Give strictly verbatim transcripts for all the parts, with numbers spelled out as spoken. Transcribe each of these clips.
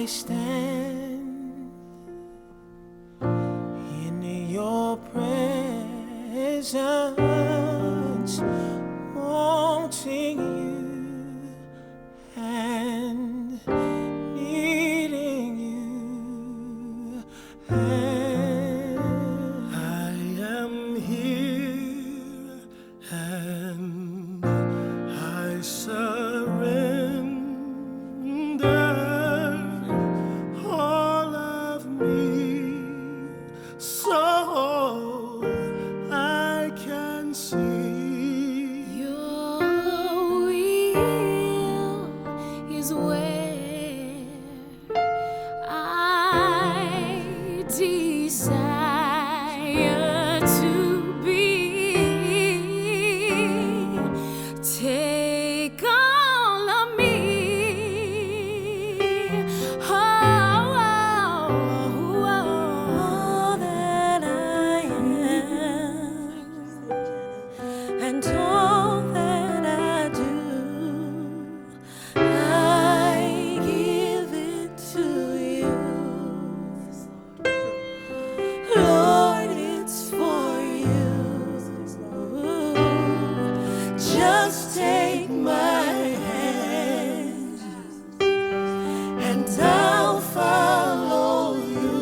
I stand in your presence, wanting you and needing you. And I am here and I surrender all of me, so I can see your will is where I desire to be. Take all of me, oh, oh, oh, all that I am, and all that I do, I give it to you. Lord, it's for you. Just take my hand and I'll follow you.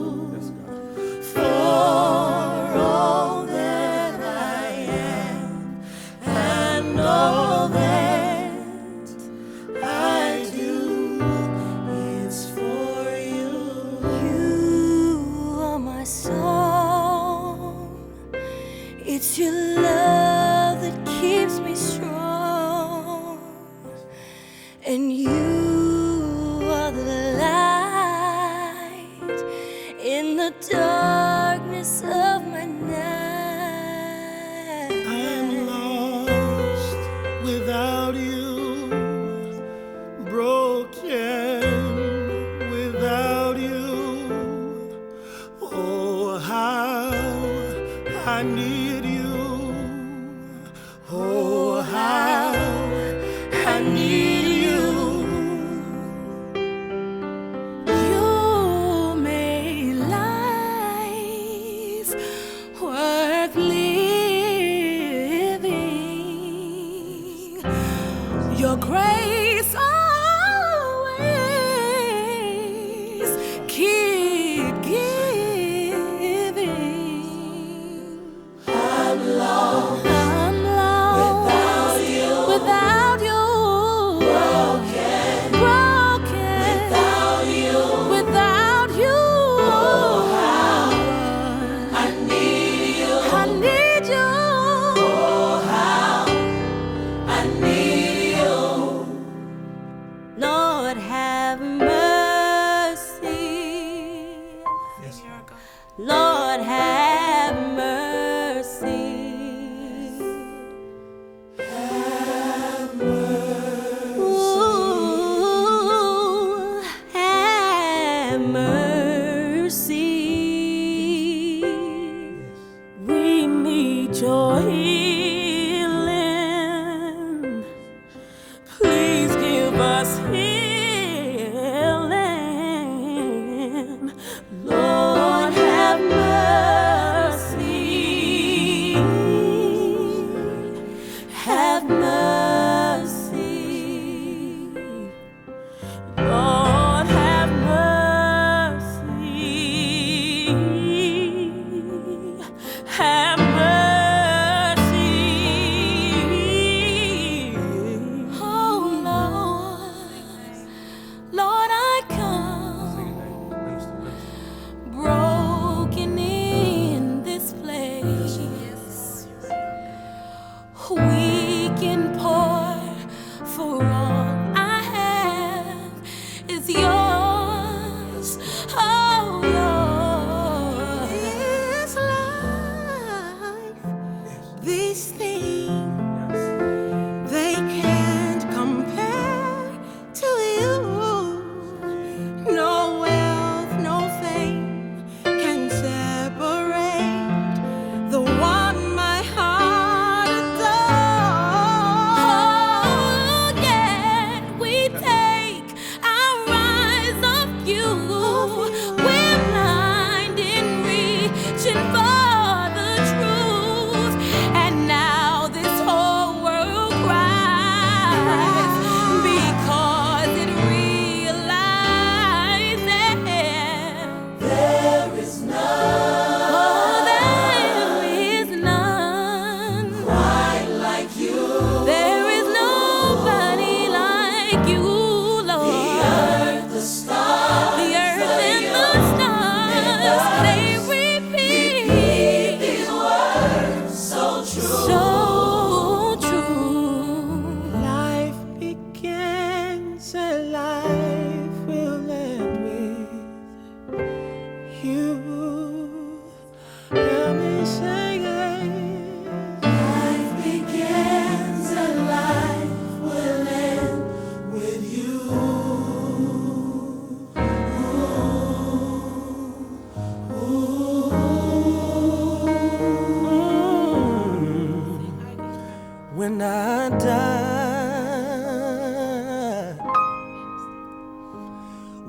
For all that I am and all that I do, it's for you. You are my song. It's your love that keeps me strong, and you are the light in the darkness of my night. I'm lost without you, broken without you. Oh, how I need you. Oh, how I need you. You made life worth living. Your grace always keep giving. I'm lost. I'm lost without you. Without you. Broken. Broken. Without you. Without you. Oh, how I need you. I need you. Oh, how I need you. Lord, have mercy. Yes. Lord, have mercy. Have mercy. Ooh, have mercy. We need your healing. Please give us healing. Lord, have mercy. Have mercy. Lord, have mercy. Have mercy. Oh Lord, Lord, I come broken in this place, weak and poor, for all I have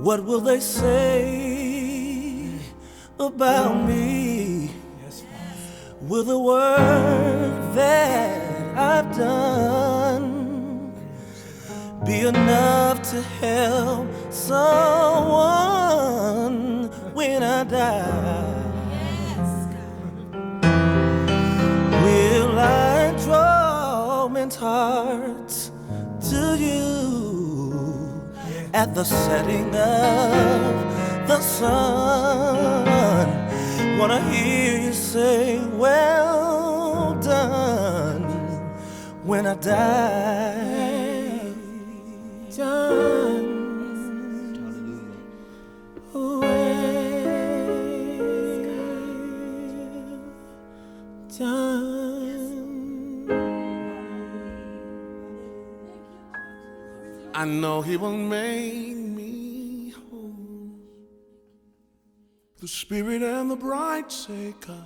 What will they say about me? Will the work that I've done be enough to help someone when I die? Will I draw men's hearts to you at the setting of the sun? Wanna hear you say, well done, when I die. Done. Well done. I know he will make me whole. The Spirit and the bride say, come.